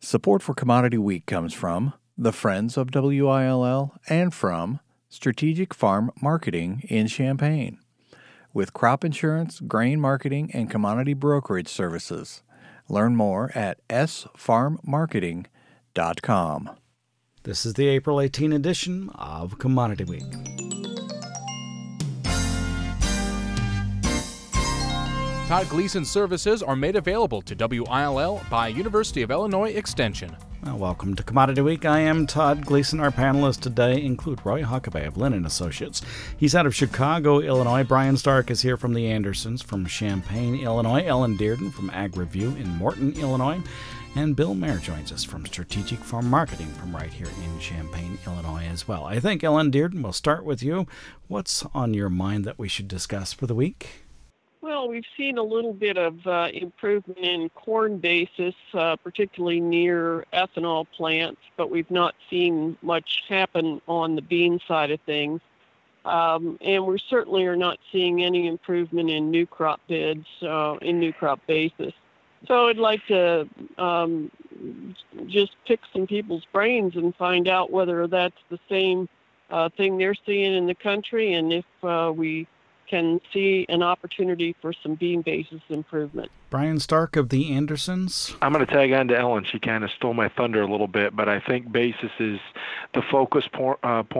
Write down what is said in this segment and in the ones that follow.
Support for Commodity Week comes from the Friends of WILL and from Strategic Farm Marketing in Champaign. With crop insurance, grain marketing, and commodity brokerage services. Learn more at sfarmmarketing.com. This is the April 18 edition of Commodity Week. Todd Gleason services are made available to WILL by University of Illinois Extension. Well, welcome to Commodity Week. I am Todd Gleason. Our panelists today include Roy Huckabee of Lennon Associates. He's out of Chicago, Illinois. Brian Stark is here from the Andersons from Champaign, Illinois. Ellen Dearden from Ag Review in Morton, Illinois. And Bill Mayer joins us from Strategic Farm Marketing from right here in Champaign, Illinois as well. I think, Ellen Dearden, we'll start with you. What's on your mind that we should discuss for the week? Well, we've seen a little bit of improvement in corn basis, particularly near ethanol plants, but we've not seen much happen on the bean side of things. And we certainly are not seeing any improvement in new crop bids, in new crop basis. So I'd like to just pick some people's brains and find out whether that's the same thing they're seeing in the country, and if we can see an opportunity for some bean basis improvement. Brian Stark of the Andersons. I'm going to tag on to Ellen. She kind of stole my thunder a little bit, but I think basis is the focus point.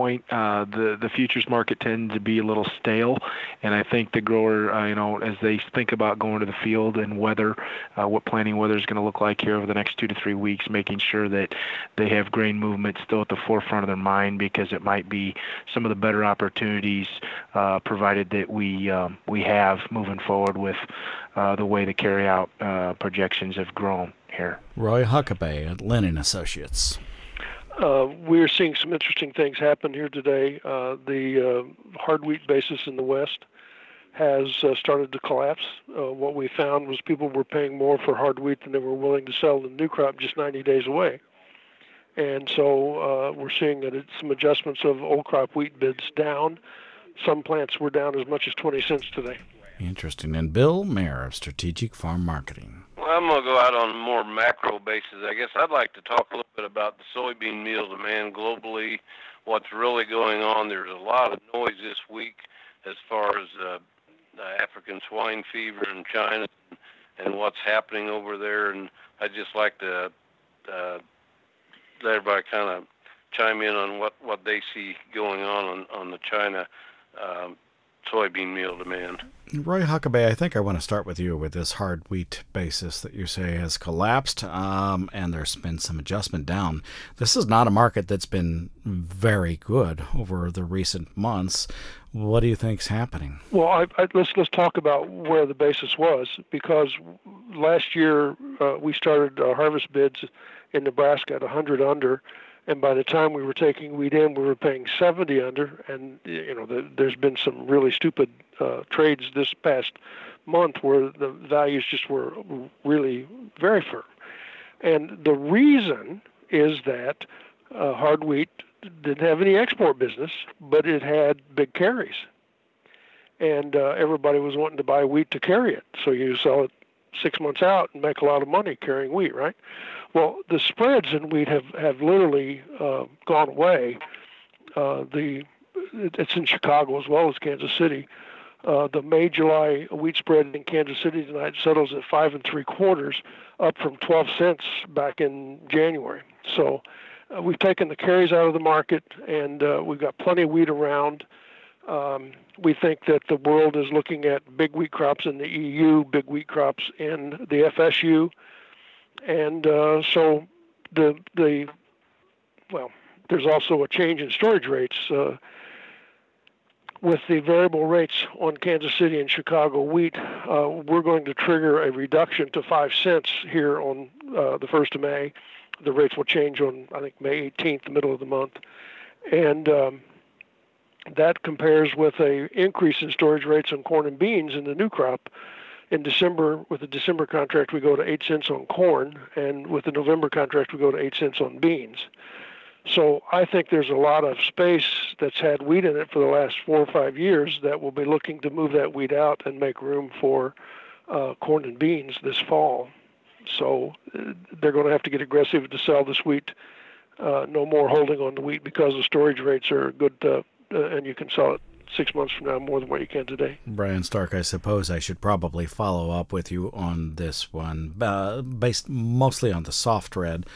The futures market tends to be a little stale, and I think the grower, as they think about going to the field and weather, what planting weather is going to look like here over the next 2 to 3 weeks, making sure that they have grain movement still at the forefront of their mind, because it might be some of the better opportunities provided that we have moving forward with the way the carryout projections have grown here. Roy Huckabee at Lennon Associates. We're seeing some interesting things happen here today. The hard wheat basis in the West has started to collapse. What we found was people were paying more for hard wheat than they were willing to sell the new crop just 90 days away. And so we're seeing that it's some adjustments of old crop wheat bids down. Some plants were down as much as 20 cents today. Interesting. And Bill Mayer of Strategic Farm Marketing. Well, I'm going to go out on a more macro basis. I guess I'd like to talk a little bit about the soybean meal demand globally, what's really going on. There's a lot of noise this week as far as African swine fever in China and what's happening over there. And I'd just like to let everybody kind of chime in on what they see going on the China soybean meal demand. Roy Huckabee, I think I want to start with you with this hard wheat basis that you say has collapsed, and there's been some adjustment down. This is not a market that's been very good over the recent months. What do you think's happening? Well, let's talk about where the basis was, because last year we started harvest bids in Nebraska at 100 under. And by the time we were taking wheat in, we were paying 70 under. And, there's been some really stupid trades this past month where the values just were really very firm. And the reason is that hard wheat didn't have any export business, but it had big carries. And everybody was wanting to buy wheat to carry it. So you sell it 6 months out and make a lot of money carrying wheat, right? Well, the spreads in wheat have literally gone away. It's in Chicago as well as Kansas City. The May July wheat spread in Kansas City tonight settles at 5 3/4, up from 12 cents back in January. So we've taken the carries out of the market, and we've got plenty of wheat around. We think that the world is looking at big wheat crops in the EU, big wheat crops in the FSU. And so there's also a change in storage rates. With the variable rates on Kansas City and Chicago wheat, we're going to trigger a reduction to 5 cents here on the 1st of May. The rates will change on, I think, May 18th, the middle of the month. And that compares with a increase in storage rates on corn and beans in the new crop. In December, with the December contract, we go to 8 cents on corn, and with the November contract, we go to 8 cents on beans. So I think there's a lot of space that's had wheat in it for the last 4 or 5 years that will be looking to move that wheat out and make room for corn and beans this fall. So they're going to have to get aggressive to sell this wheat. No more holding on the wheat because the storage rates are good, and you can sell it 6 months from now more than what you can today. Brian Stark, I suppose I should probably follow up with you on this one, based mostly on the soft red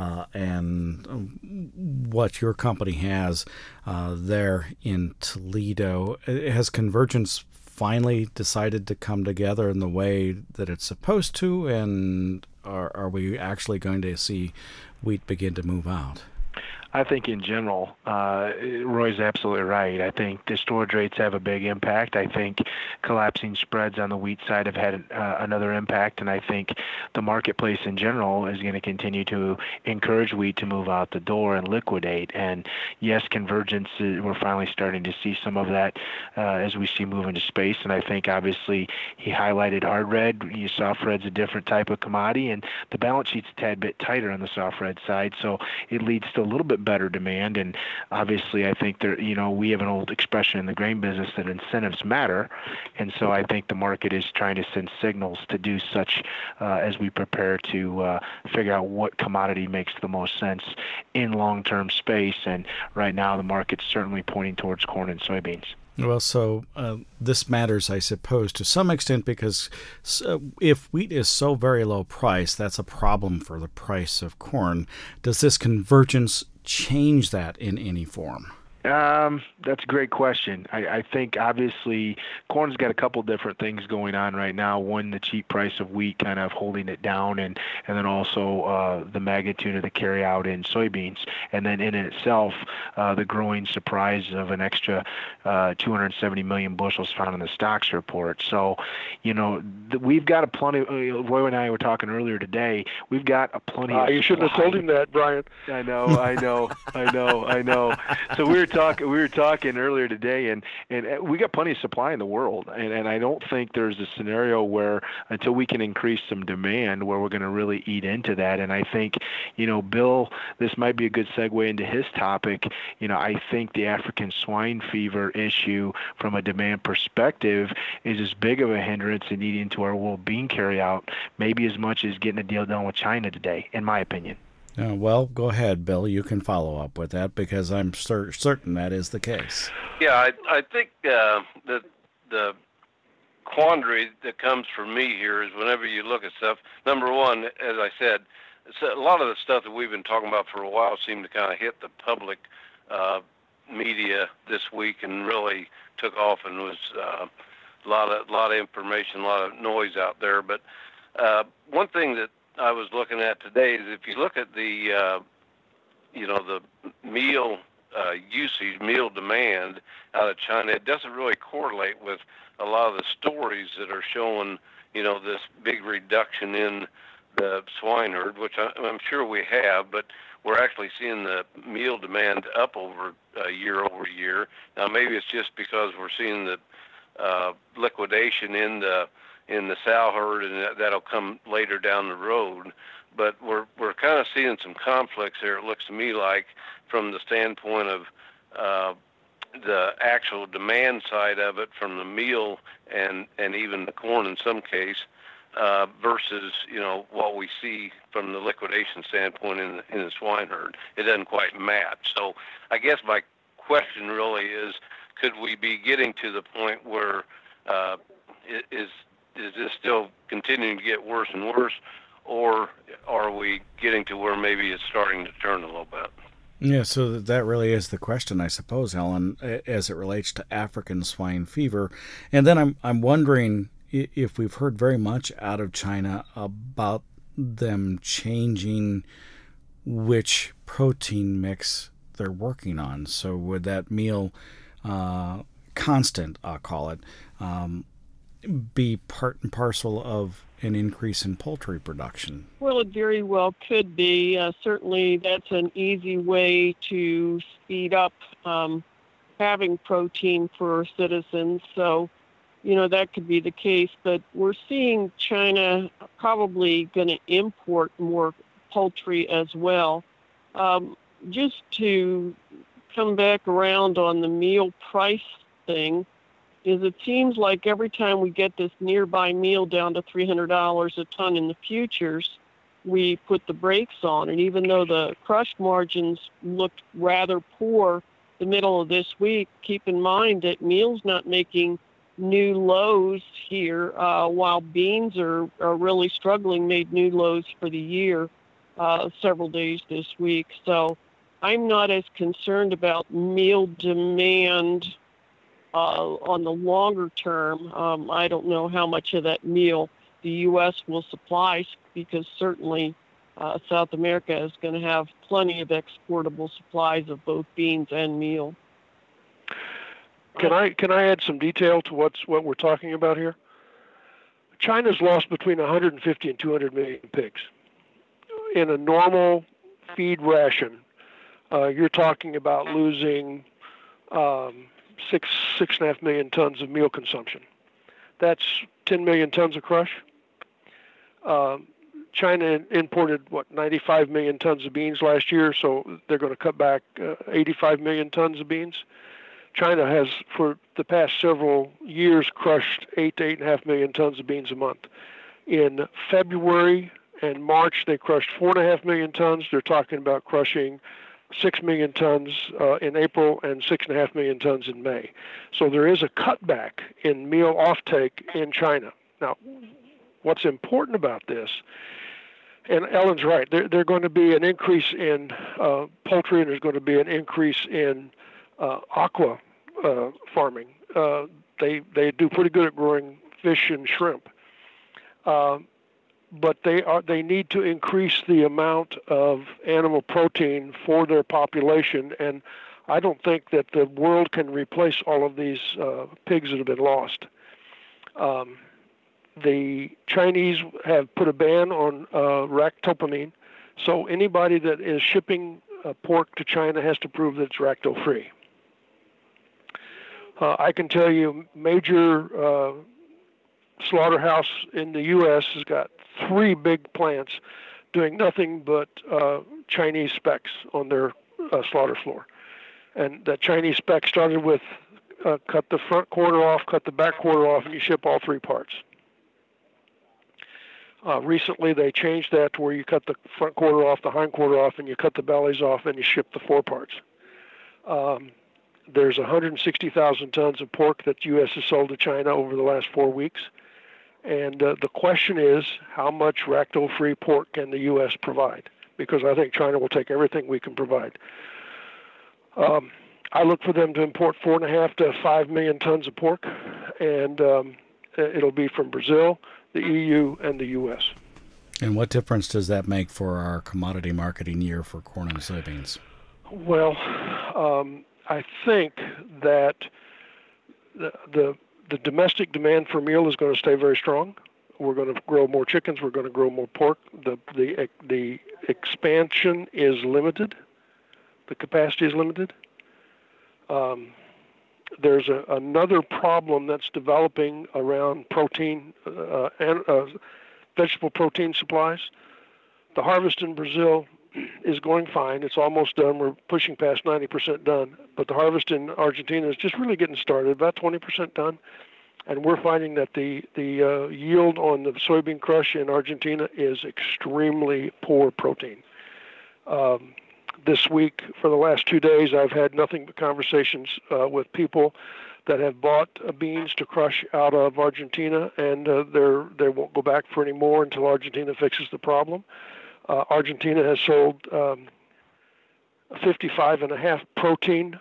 and what your company has there in Toledo. Has Convergence finally decided to come together in the way that it's supposed to, and are we actually going to see wheat begin to move out? I think in general, Roy's absolutely right. I think the storage rates have a big impact. I think collapsing spreads on the wheat side have had another impact, and I think the marketplace in general is going to continue to encourage wheat to move out the door and liquidate. And yes, Convergence, we're finally starting to see some of that as we see move into space. And I think obviously he highlighted hard red. Soft red's a different type of commodity, and the balance sheet's a tad bit tighter on the soft red side, so it leads to a little bit better demand. And obviously I think there, we have an old expression in the grain business that incentives matter, and so I think the market is trying to send signals to do such as we prepare to figure out what commodity makes the most sense in long-term space. And right now the market's certainly pointing towards corn and soybeans. Well, so this matters, I suppose, to some extent, because if wheat is so very low price, that's a problem for the price of corn. Does this convergence change that in any form? That's a great question. I think obviously corn's got a couple different things going on right now. One, the cheap price of wheat kind of holding it down, and then also the magnitude of the carryout in soybeans. And then in itself, the growing surprise of an extra 270 million bushels found in the stocks report. So, we've got a plenty. Roy and I were talking earlier today. We've got a plenty. You shouldn't have told him that, Brian. I know. So we were talking earlier today, and we got plenty of supply in the world, and I don't think there's a scenario where until we can increase some demand where we're going to really eat into that. And I think, Bill, this might be a good segue into his topic. I think the African swine fever issue from a demand perspective is as big of a hindrance in eating into our world bean carryout, maybe as much as getting a deal done with China today, in my opinion. Well, go ahead, Bill. You can follow up with that, because I'm certain that is the case. Yeah, I think the quandary that comes from me here is whenever you look at stuff, number one, as I said, a lot of the stuff that we've been talking about for a while seemed to kind of hit the public media this week and really took off, and was a lot of information, a lot of noise out there. But one thing that I was looking at today is if you look at the the meal usage, meal demand out of China, it doesn't really correlate with a lot of the stories that are showing this big reduction in the swine herd, which I'm sure we have, but we're actually seeing the meal demand up over year over year. Now maybe it's just because we're seeing the liquidation in the sow herd, and that'll come later down the road. But we're kind of seeing some conflicts there, it looks to me like, from the standpoint of the actual demand side of it from the meal and even the corn in some case, versus what we see from the liquidation standpoint in the swine herd. It doesn't quite match. So I guess my question really is, could we be getting to the point where is this still continuing to get worse and worse, or are we getting to where maybe it's starting to turn a little bit? Yeah, so that really is the question, I suppose, Alan, as it relates to African swine fever. And then I'm wondering if we've heard very much out of China about them changing which protein mix they're working on. So would that meal constant, I'll call it, be part and parcel of an increase in poultry production? Well, it very well could be. Certainly that's an easy way to speed up having protein for citizens. So, that could be the case. But we're seeing China probably going to import more poultry as well. Just to come back around on the meal price thing, is it seems like every time we get this nearby meal down to $300 a ton in the futures, we put the brakes on. And even though the crush margins looked rather poor the middle of this week, keep in mind that meal's not making new lows here, while beans are really struggling, made new lows for the year several days this week. So I'm not as concerned about meal demand on the longer term. I don't know how much of that meal the U.S. will supply, because certainly South America is going to have plenty of exportable supplies of both beans and meal. Can I add some detail to what we're talking about here? China's lost between 150 and 200 million pigs. In a normal feed ration, you're talking about losing 6.5 million tons of meal consumption. That's 10 million tons of crush. China imported 95 million tons of beans last year, so they're going to cut back 85 million tons of beans. China has, for the past several years, crushed 8 to 8.5 million tons of beans a month. In February and March, they crushed 4.5 million tons. They're talking about crushing 6 million tons in April and 6.5 million tons in May. So there is a cutback in meal offtake in China. Now, what's important about this, and Ellen's right, there's going to be an increase in poultry, and there's going to be an increase in aqua farming. They do pretty good at growing fish and shrimp, but they need to increase the amount of animal protein for their population, and I don't think that the world can replace all of these pigs that have been lost. The Chinese have put a ban on ractopamine, so anybody that is shipping pork to China has to prove that it's racto-free. I can tell you, major slaughterhouse in the U.S. has got 3 big plants doing nothing but Chinese specs on their slaughter floor. And that Chinese spec started with cut the front quarter off, cut the back quarter off, and you ship all 3 parts. Recently, they changed that to where you cut the front quarter off, the hind quarter off, and you cut the bellies off, and you ship the 4 parts. There's 160,000 tons of pork that the U.S. has sold to China over the last 4 weeks. And the question is, how much racto-free pork can the U.S. provide? Because I think China will take everything we can provide. I look for them to import 4.5 to 5 million tons of pork, and it'll be from Brazil, the EU, and the U.S. And what difference does that make for our commodity marketing year for corn and soybeans? Well, I think that the domestic demand for meal is going to stay very strong. We're going to grow more chickens. We're going to grow more pork. The expansion is limited. The capacity is limited. There's another problem that's developing around protein and vegetable protein supplies. The harvest in Brazil is going fine. It's almost done. We're pushing past 90% done. But the harvest in Argentina is just really getting started, about 20% done. And we're finding that the yield on the soybean crush in Argentina is extremely poor protein. This week, for the last 2 days, I've had nothing but conversations with people that have bought beans to crush out of Argentina, and they won't go back for any more until Argentina fixes the problem. Argentina has sold 45.5 protein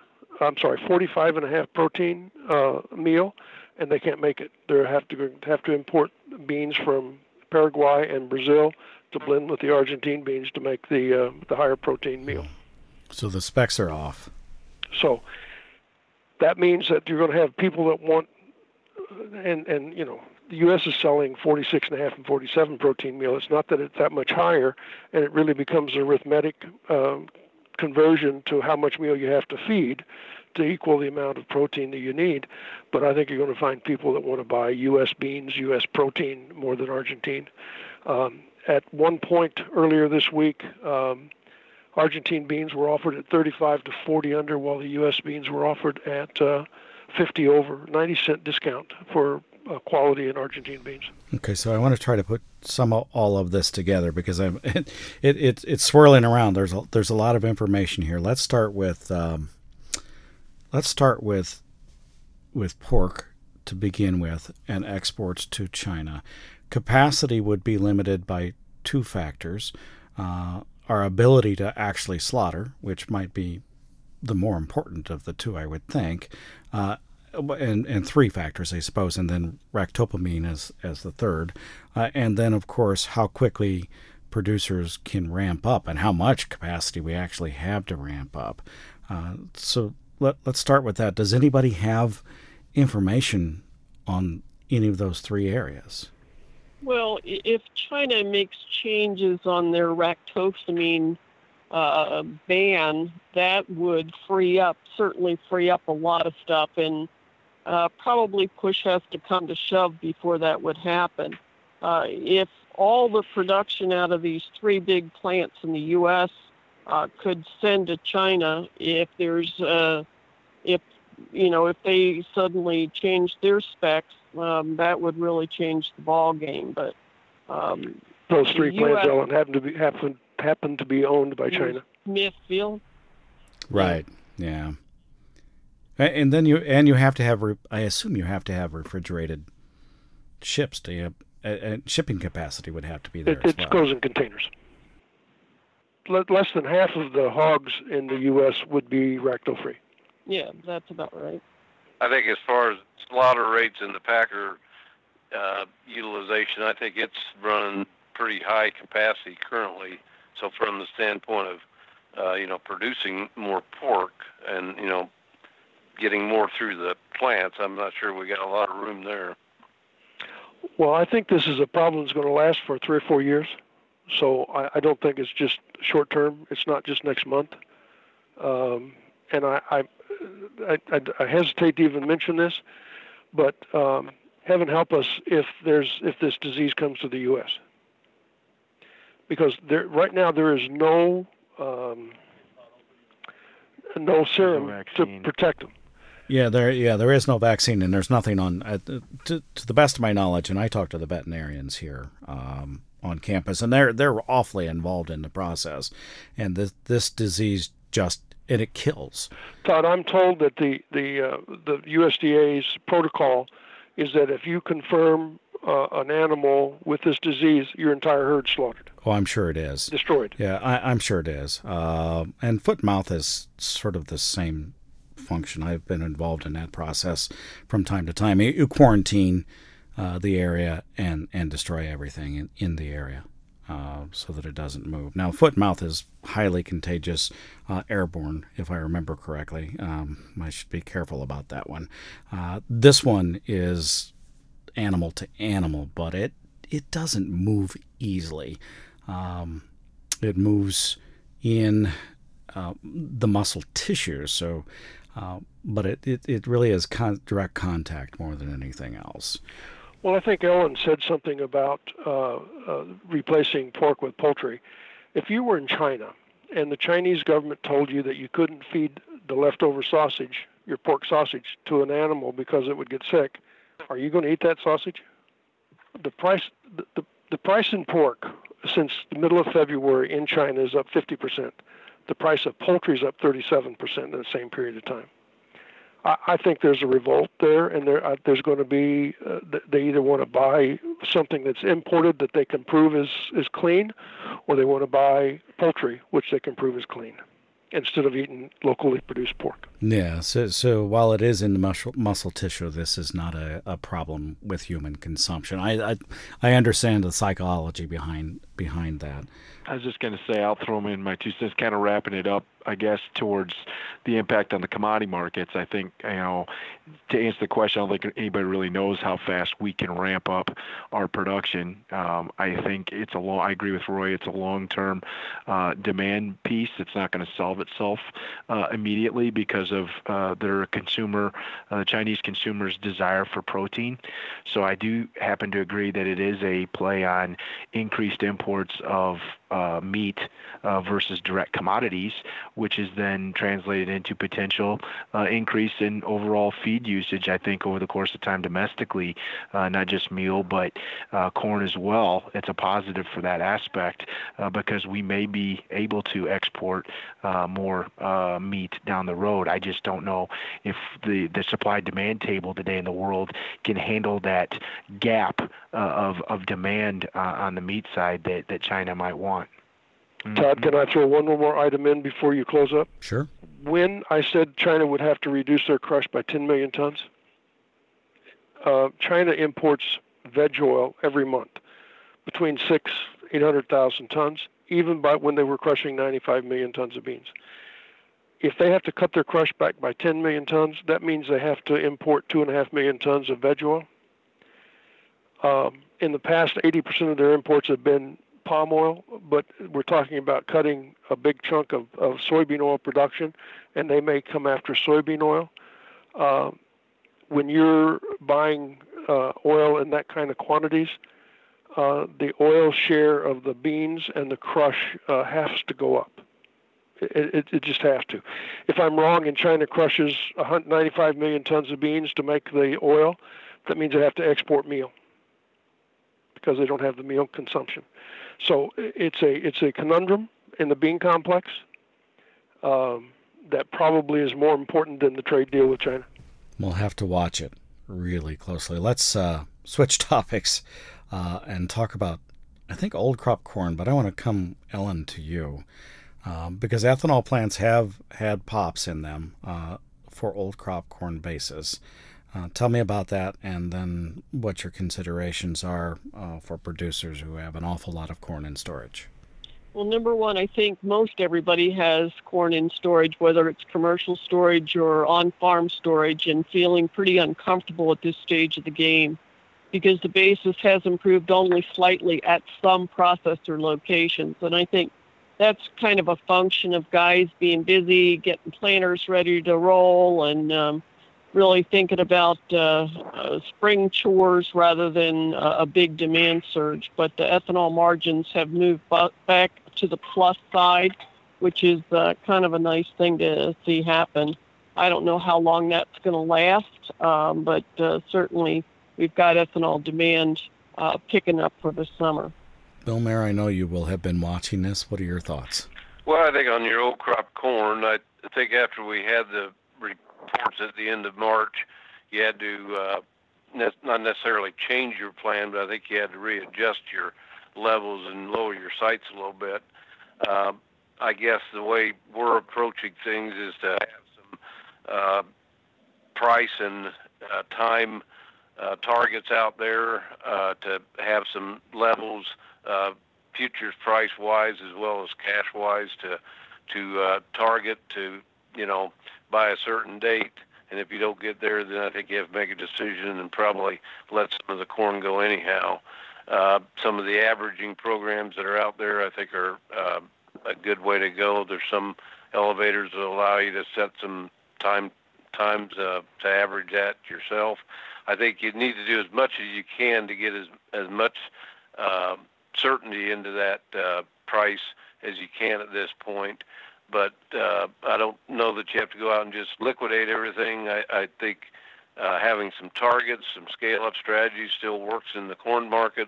meal, and they can't make it. They have to import beans from Paraguay and Brazil to blend with the Argentine beans to make the higher protein meal. So the specs are off. So that means that you're going to have people that want, and you know, the U.S. is selling 46.5 and 47 protein meal. It's not that it's that much higher, and it really becomes an arithmetic conversion to how much meal you have to feed to equal the amount of protein that you need. But I think you're going to find people that want to buy U.S. beans, U.S. protein more than Argentine. At one point earlier this week, Argentine beans were offered at 35 to 40 under, while the U.S. beans were offered at 50 over, 90-cent discount for quality in Argentine beans. Okay, so I want to try to put all of this together because it's swirling around. There's a lot of information here. Let's start with pork to begin with and exports to China. Capacity would be limited by two factors: our ability to actually slaughter, which might be the more important of the two, I would think. And three factors, I suppose, and then ractopamine as the third. And then, of course, how quickly producers can ramp up and how much capacity we actually have to ramp up. So let's start with that. Does anybody have information on any of those three areas? Well, if China makes changes on their ractopamine ban, that would certainly free up a lot of stuff, and probably push has to come to shove before that would happen. If all the production out of these three big plants in the U.S. Could send to China, if they suddenly change their specs, that would really change the ball game. But those three plants, Ellen, happen to be owned by China. Smithfield. Right. Yeah. And then you have to have, I assume you have to have refrigerated ships. Shipping capacity would have to be there as well. It goes in containers. Less than half of the hogs in the U.S. would be racto-free. Yeah, that's about right. I think as far as slaughter rates and the packer utilization, I think it's running pretty high capacity currently. So from the standpoint of, producing more pork and, getting more through the plants, I'm not sure we got a lot of room there. Well, I think this is a problem that's going to last for 3 or 4 years. So I don't think it's just short term. It's not just next month. And I hesitate to even mention this, but heaven help us if this disease comes to the U.S. Because right now there is no serum to protect them. Yeah, there is no vaccine, and there's nothing on. To the best of my knowledge, and I talked to the veterinarians here on campus, and they're awfully involved in the process, and this disease it kills. Todd, I'm told that the USDA's protocol is that if you confirm an animal with this disease, your entire herd slaughtered. Oh, I'm sure it is. Destroyed. Yeah, I'm sure it is. And foot and mouth is sort of the same function. I've been involved in that process from time to time. You quarantine the area and destroy everything in the area so that it doesn't move. Now, foot and mouth is highly contagious, airborne, if I remember correctly. I should be careful about that one. This one is animal to animal, but it doesn't move easily. It moves in the muscle tissue, so but it really is direct contact more than anything else. Well, I think Ellen said something about replacing pork with poultry. If you were in China and the Chinese government told you that you couldn't feed the leftover sausage, your pork sausage, to an animal because it would get sick, are you going to eat that sausage? The price in pork since the middle of February in China is up 50%. The price of poultry is up 37% in the same period of time. I think there's a revolt there, and there's going to be, they either want to buy something that's imported that they can prove is clean, or they want to buy poultry, which they can prove is clean, instead of eating locally produced pork. Yeah, so while it is in the muscle tissue, this is not a problem with human consumption. I understand the psychology behind that. I was just going to say, I'll throw in my 2 cents, kind of wrapping it up, I guess, towards the impact on the commodity markets. I think, to answer the question, I don't think anybody really knows how fast we can ramp up our production. I think I agree with Roy, it's a long-term demand piece. It's not going to solve itself immediately because of their consumer, the Chinese consumer's desire for protein. So I do happen to agree that it is a play on increased imports of meat versus direct commodities, which is then translated into potential increase in overall feed usage, I think, over the course of time domestically, not just meal, but corn as well. It's a positive for that aspect because we may be able to export more meat down the road. I just don't know if the supply-demand table today in the world can handle that gap of demand on the meat side that China might want. Todd, can I throw one more item in before you close up? Sure. When I said China would have to reduce their crush by 10 million tons, China imports veg oil every month, between 800,000 tons, even by when they were crushing 95 million tons of beans. If they have to cut their crush back by 10 million tons, that means they have to import 2.5 million tons of veg oil. In the past, 80% of their imports have been palm oil, but we're talking about cutting a big chunk of soybean oil production, and they may come after soybean oil. When you're buying oil in that kind of quantities, the oil share of the beans and the crush has to go up. It just has to. If I'm wrong and China crushes 95 million tons of beans to make the oil, that means they have to export meal because they don't have the meal consumption. So it's a conundrum in the bean complex that probably is more important than the trade deal with China. We'll have to watch it really closely. Let's switch topics and talk about, I think, old crop corn, but I want to come, Ellen, to you because ethanol plants have had pops in them for old crop corn basis. Tell me about that and then what your considerations are for producers who have an awful lot of corn in storage. Well, number one, I think most everybody has corn in storage, whether it's commercial storage or on-farm storage, and feeling pretty uncomfortable at this stage of the game because the basis has improved only slightly at some processor locations. And I think that's kind of a function of guys being busy, getting planters ready to roll, and really thinking about spring chores rather than a big demand surge. But the ethanol margins have moved back to the plus side, which is kind of a nice thing to see happen. I don't know how long that's going to last, but certainly we've got ethanol demand picking up for the summer. Bill Mayer, I know you will have been watching this. What are your thoughts? Well, I think on your old crop corn, I think after we had the reports at the end of March, you had to not necessarily change your plan, but I think you had to readjust your levels and lower your sights a little bit. I guess the way we're approaching things is to have some price and time targets out there, to have some levels, futures price-wise as well as cash-wise, to target to, by a certain date. And if you don't get there, then I think you have to make a decision and probably let some of the corn go anyhow. Some of the averaging programs that are out there, I think, are a good way to go. There's some elevators that allow you to set some times to average that yourself. I think you need to do as much as you can to get as much certainty into that price as you can at this point. But I don't know that you have to go out and just liquidate everything. I think having some targets, some scale-up strategies still works in the corn market.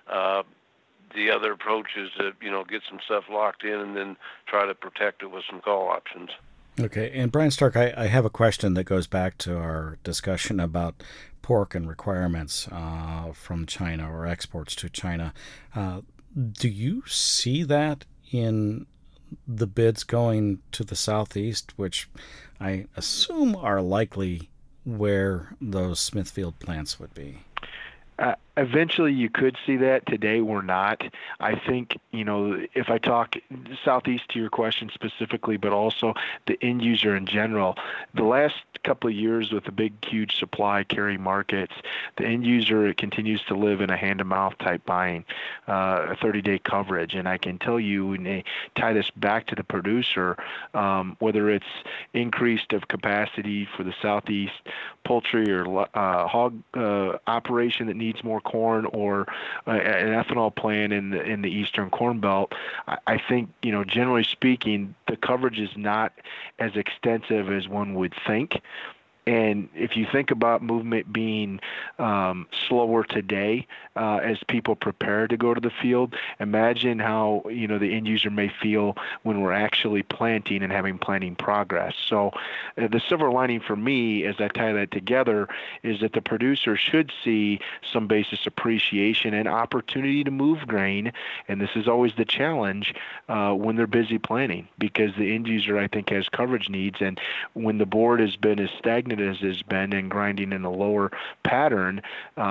The other approach is to, get some stuff locked in and then try to protect it with some call options. Okay, and Brian Stark, I have a question that goes back to our discussion about pork and requirements from China or exports to China. Do you see that in the bids going to the southeast, which I assume are likely where those Smithfield plants would be? Eventually, you could see that. Today, we're not. I think, if I talk Southeast to your question specifically, but also the end user in general, the last couple of years with the big, huge supply carry markets, the end user continues to live in a hand-to-mouth type buying, a 30-day coverage. And I can tell you, when they tie this back to the producer, whether it's increased of capacity for the Southeast poultry or hog operation that needs more corn, or an ethanol plant in the Eastern Corn Belt, I think, generally speaking, the coverage is not as extensive as one would think. And if you think about movement being slower today as people prepare to go to the field, imagine how the end user may feel when we're actually planting and having planting progress. So the silver lining for me, as I tie that together, is that the producer should see some basis appreciation and opportunity to move grain. And this is always the challenge when they're busy planting, because the end user, I think, has coverage needs. And when the board has been as stagnant as has been and grinding in the lower pattern,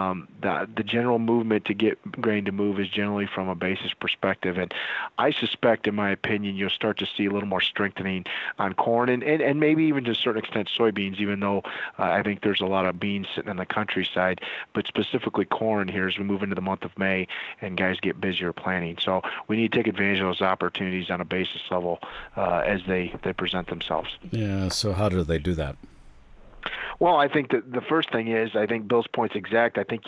the general movement to get grain to move is generally from a basis perspective. And I suspect, in my opinion, you'll start to see a little more strengthening on corn and maybe even to a certain extent soybeans, even though I think there's a lot of beans sitting in the countryside, but specifically corn here as we move into the month of May and guys get busier planting. So we need to take advantage of those opportunities on a basis level as they present themselves. Yeah, so how do they do that? Well, I think that the first thing is, I think Bill's point's exact. I think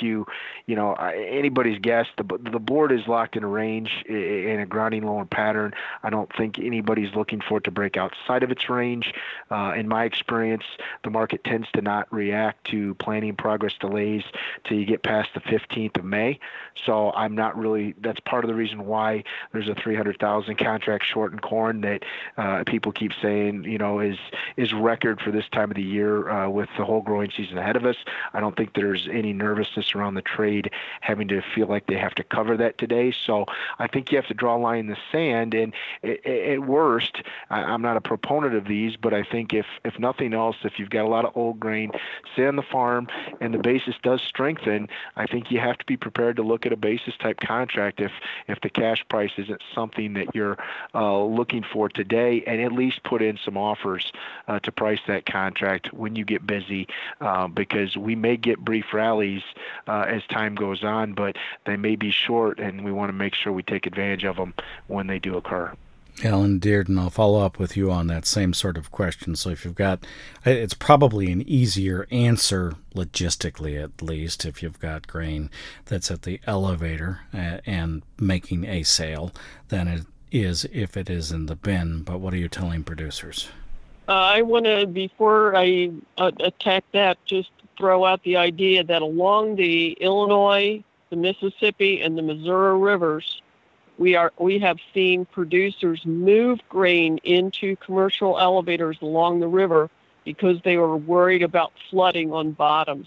anybody's guess, the board is locked in a range in a grounding lower pattern. I don't think anybody's looking for it to break outside of its range. In my experience, the market tends to not react to planting progress delays till you get past the 15th of May. So I'm not really, that's part of the reason why there's a 300,000 contract short in corn that people keep saying, is record for this time of the year with the whole growing season ahead of us. I don't think there's any nervousness around the trade having to feel like they have to cover that today. So I think you have to draw a line in the sand. And at worst, I'm not a proponent of these, but I think if nothing else, if you've got a lot of old grain, say on the farm, and the basis does strengthen, I think you have to be prepared to look at a basis type contract if the cash price isn't something that you're looking for today, and at least put in some offers to price that contract when you get busy, because we may get brief rallies as time goes on, but they may be short, and we want to make sure we take advantage of them when they do occur. Alan Dearden, I'll follow up with you on that same sort of question. So if you've got, it's probably an easier answer, logistically at least, if you've got grain that's at the elevator and making a sale, than it is if it is in the bin. But what are you telling producers? I want to, before I attack that, just throw out the idea that along the Illinois, the Mississippi, and the Missouri rivers, we have seen producers move grain into commercial elevators along the river because they were worried about flooding on bottoms.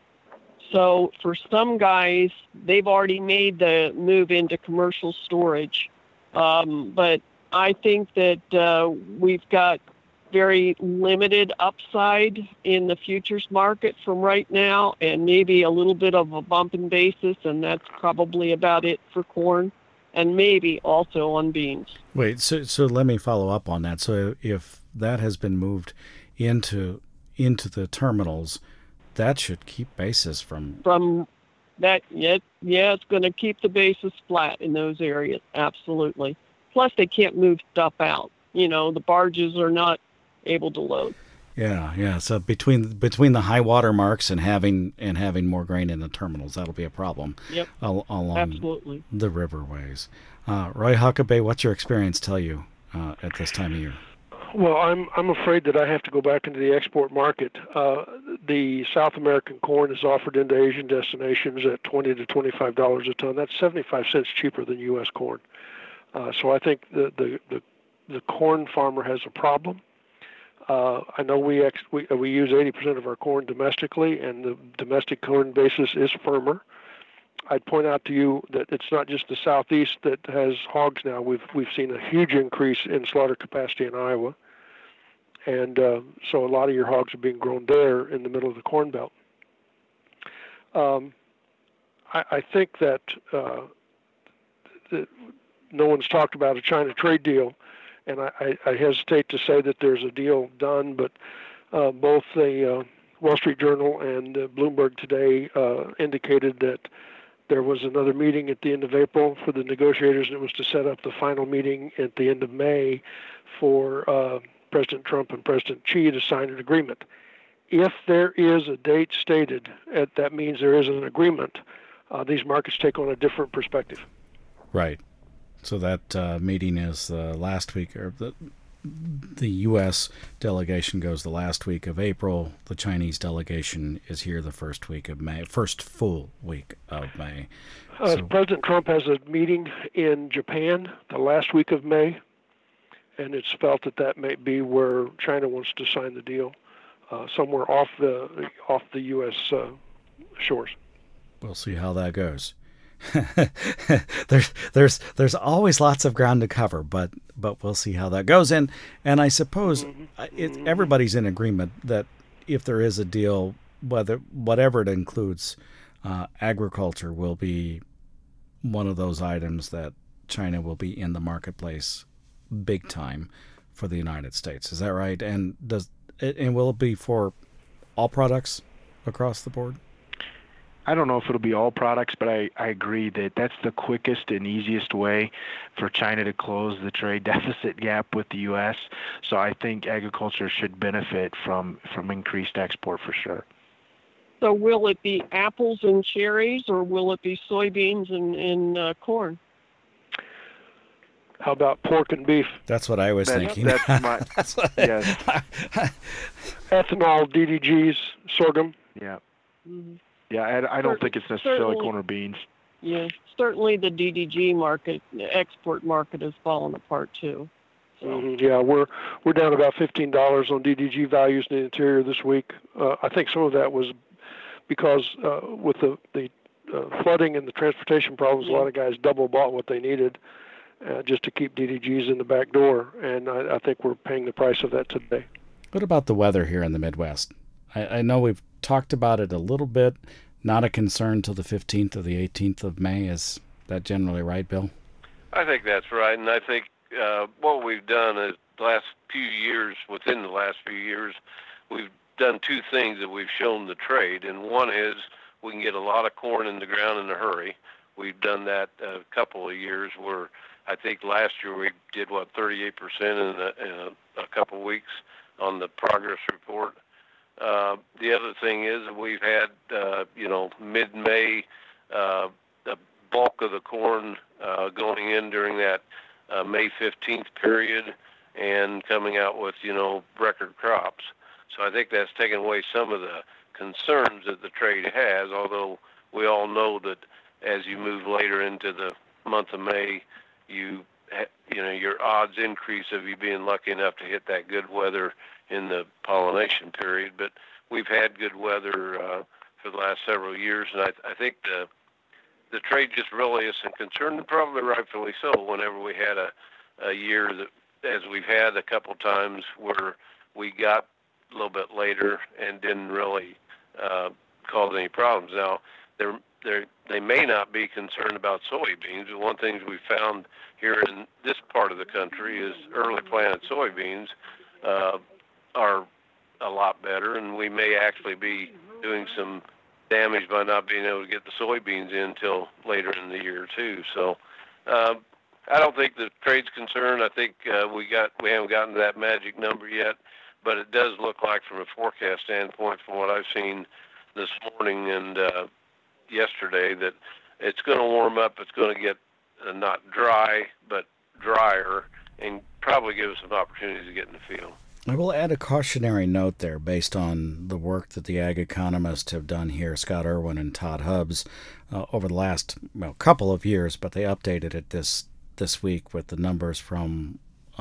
So for some guys, they've already made the move into commercial storage. But I think that we've got very limited upside in the futures market from right now, and maybe a little bit of a bump in basis, and that's probably about it for corn, and maybe also on beans. Wait, so let me follow up on that. So if that has been moved into the terminals, that should keep basis from that. Yeah, it's going to keep the basis flat in those areas, absolutely. Plus, they can't move stuff out. The barges are not able to load. Yeah. So between the high water marks and having more grain in the terminals, that'll be a problem. Yep. Along absolutely the riverways. Roy Huckabee, what's your experience tell you at this time of year? Well, I'm afraid that I have to go back into the export market. The South American corn is offered into Asian destinations at $20 to $25 a ton. That's 75 cents cheaper than U.S. corn. So I think the corn farmer has a problem. I know we use 80% of our corn domestically, and the domestic corn basis is firmer. I'd point out to you that it's not just the Southeast that has hogs now. We've seen a huge increase in slaughter capacity in Iowa, and so a lot of your hogs are being grown there in the middle of the Corn Belt. I think that no one's talked about a China trade deal, and I hesitate to say that there's a deal done, but both the Wall Street Journal and Bloomberg today indicated that there was another meeting at the end of April for the negotiators, and it was to set up the final meeting at the end of May for President Trump and President Xi to sign an agreement. If there is a date stated, that means there is an agreement. These markets take on a different perspective. Right. So that meeting is last week, or the U.S. delegation goes the last week of April. The Chinese delegation is here the first week of May, first full week of May. President Trump has a meeting in Japan the last week of May, and it's felt that may be where China wants to sign the deal, somewhere off the U.S. Shores. We'll see how that goes. there's always lots of ground to cover, but we'll see how that goes. And I suppose everybody's in agreement that if there is a deal, whatever it includes, agriculture will be one of those items that China will be in the marketplace big time for the United States. Is that right? And will it be for all products across the board? I don't know if it'll be all products, but I agree that that's the quickest and easiest way for China to close the trade deficit gap with the U.S. So I think agriculture should benefit from increased export for sure. So will it be apples and cherries, or will it be soybeans and corn? How about pork and beef? That's what I was thinking. Yes. Ethanol, DDGs, sorghum. Yeah. Mm-hmm. Yeah, I don't think it's necessarily corn or beans. Yeah, certainly the DDG market, the export market, has fallen apart too. So. Mm-hmm. Yeah, we're down about $15 on DDG values in the interior this week. I think some of that was because with the flooding and the transportation problems, a lot of guys double bought what they needed just to keep DDGs in the back door, and I think we're paying the price of that today. What about the weather here in the Midwest? I know we've talked about it a little bit. Not a concern till the 15th or the 18th of May. Is that generally right, Bill? I think that's right, and I think what we've done is within the last few years, we've done two things that we've shown the trade, and one is we can get a lot of corn in the ground in a hurry. We've done that a couple of years where I think last year we did, 38% in a couple of weeks on the progress report. The other thing is we've had, mid-May, the bulk of the corn going in during that May 15th period and coming out with, record crops. So I think that's taken away some of the concerns that the trade has, although we all know that as you move later into the month of May, your odds increase of you being lucky enough to hit that good weather in the pollination period. But we've had good weather for the last several years, and I think the trade just really isn't concerned, and probably rightfully so, whenever we had a year that, as we've had a couple times, where we got a little bit later and didn't really cause any problems. Now, they may not be concerned about soybeans. One thing we found here in this part of the country is early planted soybeans are a lot better, and we may actually be doing some damage by not being able to get the soybeans in until later in the year too. So I don't think the trade's concerned. I think we haven't gotten to that magic number yet, but it does look like, from a forecast standpoint, from what I've seen this morning and yesterday, that it's going to warm up. It's going to get not dry, but drier, and probably give us some opportunities to get in the field. I will add a cautionary note there based on the work that the ag economists have done here, Scott Irwin and Todd Hubbs, over the last couple of years, but they updated it this week with the numbers from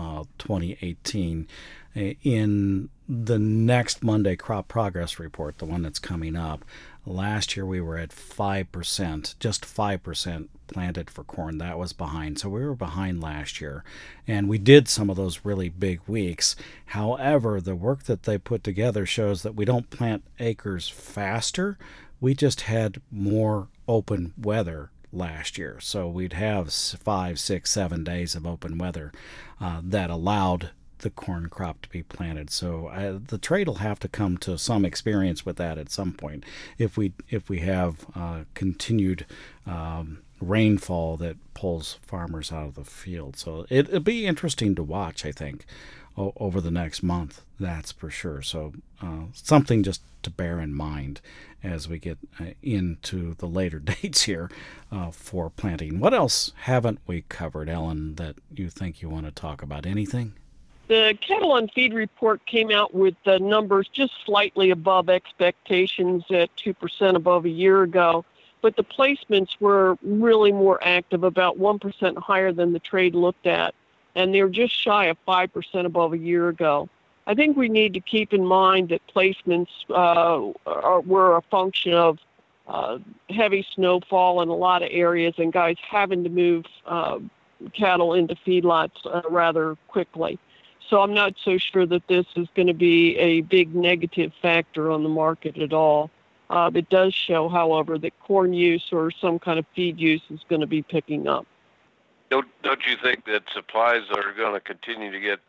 2018. In the next Monday crop progress report, the one that's coming up, last year we were at 5%, just 5% planted for corn. That was behind. So we were behind last year. And we did some of those really big weeks. However, the work that they put together shows that we don't plant acres faster. We just had more open weather last year. So we'd have 5, 6, 7 days of open weather that allowed the corn crop to be planted. So the trade will have to come to some experience with that at some point if we have continued rainfall that pulls farmers out of the field. So it'll be interesting to watch, I think, over the next month, that's for sure. So something just to bear in mind as we get into the later dates here for planting. What else haven't we covered, Ellen, that you think you want to talk about? Anything? The cattle on feed report came out with the numbers just slightly above expectations at 2% above a year ago, but the placements were really more active, about 1% higher than the trade looked at, and they were just shy of 5% above a year ago. I think we need to keep in mind that placements were a function of heavy snowfall in a lot of areas and guys having to move cattle into feedlots rather quickly. So I'm not so sure that this is going to be a big negative factor on the market at all. It does show, however, that corn use or some kind of feed use is going to be picking up. Don't you think that supplies are going to continue to get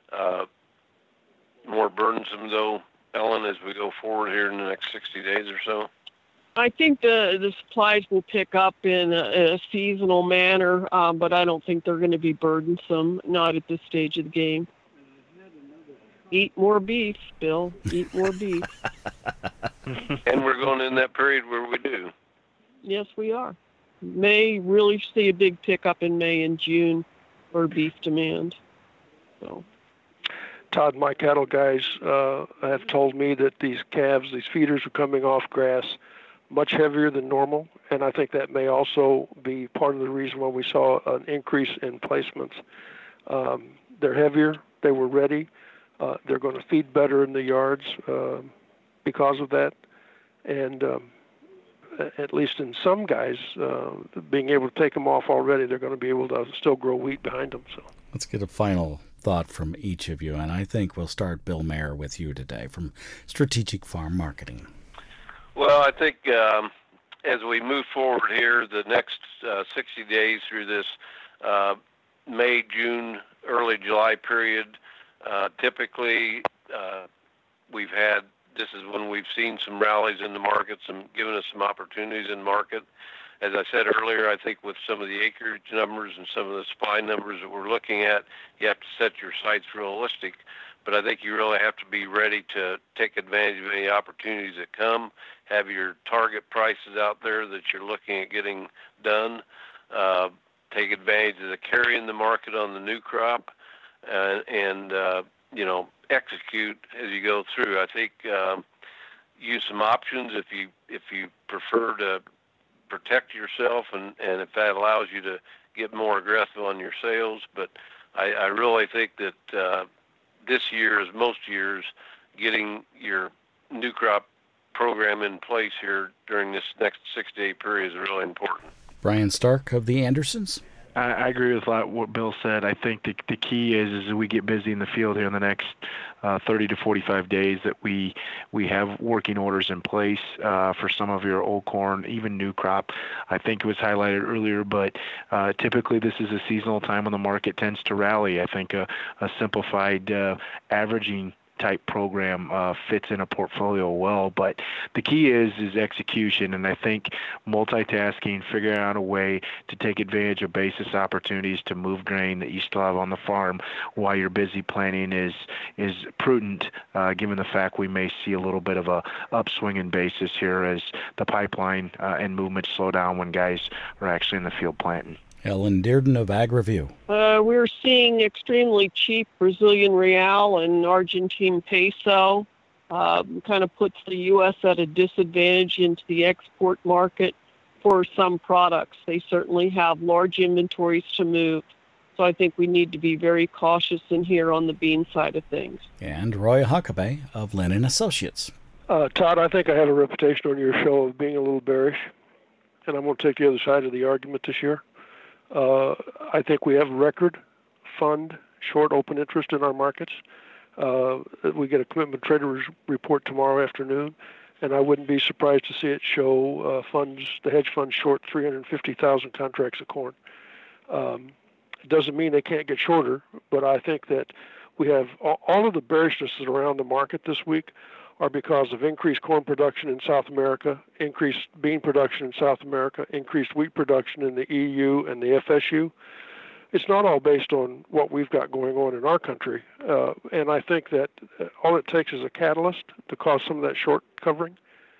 more burdensome, though, Ellen, as we go forward here in the next 60 days or so? I think the supplies will pick up in a seasonal manner, but I don't think they're going to be burdensome, not at this stage of the game. Eat more beef, Bill. Eat more beef. And we're going in that period where we do. Yes, we are. May really see a big pickup in May and June for beef demand. So, Todd, my cattle guys have told me that these calves, these feeders, are coming off grass much heavier than normal, and I think that may also be part of the reason why we saw an increase in placements. They're heavier. They were ready. They're going to feed better in the yards because of that, and at least in some guys, being able to take them off already, they're going to be able to still grow wheat behind them. So let's get a final thought from each of you, and I think we'll start, Bill Mayer, with you today from Strategic Farm Marketing. Well, I think as we move forward here, the next 60 days through this May, June, early July period, typically this is when we've seen some rallies in the market, giving us some opportunities in the market. As I said earlier, I think with some of the acreage numbers and some of the supply numbers that we're looking at, you have to set your sights realistic. But I think you really have to be ready to take advantage of any opportunities that come, have your target prices out there that you're looking at getting done, take advantage of the carry in the market on the new crop, and execute as you go through. I think use some options if you prefer to protect yourself, and if that allows you to get more aggressive on your sales. But I really think that this year, as most years, getting your new crop program in place here during this next 6-day period is really important. Brian Stark of the Andersons. I agree with a lot of what Bill said. I think the key is as we get busy in the field here in the next 30 to 45 days that we have working orders in place for some of your old corn, even new crop. I think it was highlighted earlier, but typically this is a seasonal time when the market tends to rally. I think a simplified averaging type program fits in a portfolio well, but the key is execution, and I think multitasking, figuring out a way to take advantage of basis opportunities to move grain that you still have on the farm while you're busy planting is prudent, given the fact we may see a little bit of a upswing in basis here as the pipeline and movement slow down when guys are actually in the field planting. Ellen Dearden of AgriView. We're seeing extremely cheap Brazilian real and Argentine peso. Kind of puts the U.S. at a disadvantage into the export market for some products. They certainly have large inventories to move. So I think we need to be very cautious in here on the bean side of things. And Roy Huckabee of Lennon Associates. Todd, I think I have a reputation on your show of being a little bearish, and I'm going to take the other side of the argument this year. I think we have record fund short open interest in our markets. We get a commitment traders report tomorrow afternoon, and I wouldn't be surprised to see it show the hedge funds short 350,000 contracts of corn. It doesn't mean they can't get shorter, but I think that we have all of the bearishness around the market this week are because of increased corn production in South America, increased bean production in South America, increased wheat production in the EU and the FSU. It's not all based on what we've got going on in our country. And I think that all it takes is a catalyst to cause some of that short covering.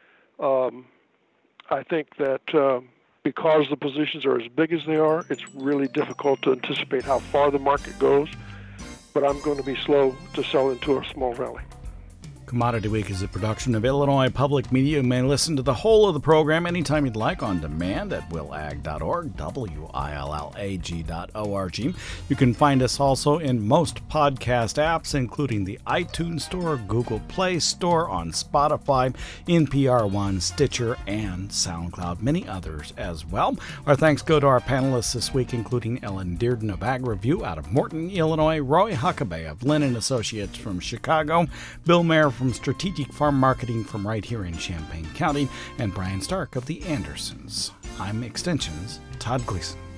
I think that because the positions are as big as they are, it's really difficult to anticipate how far the market goes. But I'm going to be slow to sell into a small rally. Commodity Week is a production of Illinois Public Media. You may listen to the whole of the program anytime you'd like on demand at willag.org, willag.org. You can find us also in most podcast apps, including the iTunes Store, Google Play Store, on Spotify, NPR One, Stitcher, and SoundCloud, many others as well. Our thanks go to our panelists this week, including Ellen Dearden of AgReview out of Morton, Illinois, Roy Huckabee of Lynn & Associates from Chicago, Bill Mayer from Strategic Farm Marketing from right here in Champaign County, and Brian Stark of the Andersons. I'm Extension's Todd Gleason.